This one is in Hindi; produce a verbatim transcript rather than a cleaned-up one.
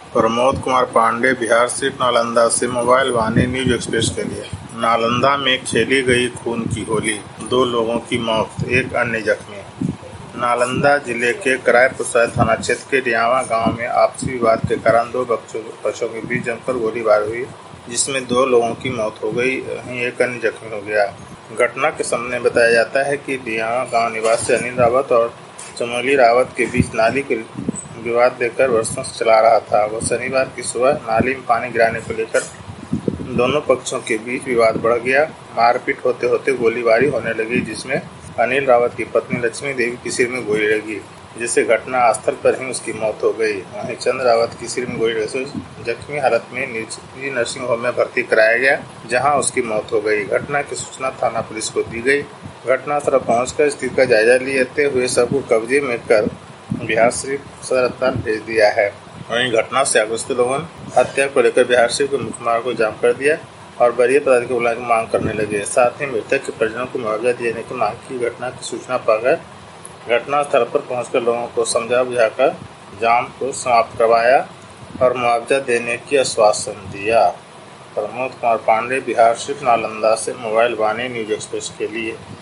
प्रमोद कुमार पांडे, बिहार स्थित नालंदा से मोबाइल वाणी न्यूज एक्सप्रेस के लिए। नालंदा में खेली गई खून की होली, दो लोगों की मौत, एक अन्य जख्मी। नालंदा जिले के करायपुर थाना क्षेत्र के डियावा गांव में आपसी विवाद के कारण दो पक्षों के बीच जमकर गोलीबारी हुई, जिसमें दो लोगों की मौत हो गई, वहीं एक अन्य जख्मी हो गया। घटना के सामने बताया जाता है कि डियावा गांव निवासी अनिल रावत और चमोली रावत के बीच नाली के विवाद लेकर वर्षों से चला रहा था। वह शनिवार की सुबह नाली में पानी गिराने को लेकर दोनों पक्षों के बीच विवाद बढ़ गया। मारपीट होते होते गोलीबारी होने लगी, जिसमें अनिल रावत की पत्नी लक्ष्मी देवी की सिर में गोली लगी, जिससे घटना स्थल पर ही उसकी मौत हो गई। वहीं चंद्र रावत की सिर में गोली लगने से जख्मी हालत में निजी नर्सिंग होम में भर्ती कराया गया, जहां उसकी मौत हो गई। घटना की सूचना थाना पुलिस को दी गई। घटनास्थल पहुंचकर स्थिति का जायजा लेते हुए सबको कब्जे में कर बिहार शरीफ सदर अस्पताल भेज दिया है। वहीं घटना से आक्रोशित लोगों ने हत्या को लेकर बिहार शरीफ के मुख्य मार्ग को जाम कर दिया और वरीय पदाधिकारी को बुलाने की मांग करने लगे। साथ ही मृतक के परिजनों को मुआवजा देने की मांग की। घटना की सूचना पाकर घटनास्थल पर पहुंचकर लोगों को समझा बुझाकर जाम को समाप्त करवाया और मुआवजा देने की आश्वासन दिया। प्रमोद कुमार पांडे, बिहार शरीफ, नालंदा से मोबाइल वाणी न्यूज एक्सप्रेस के लिए।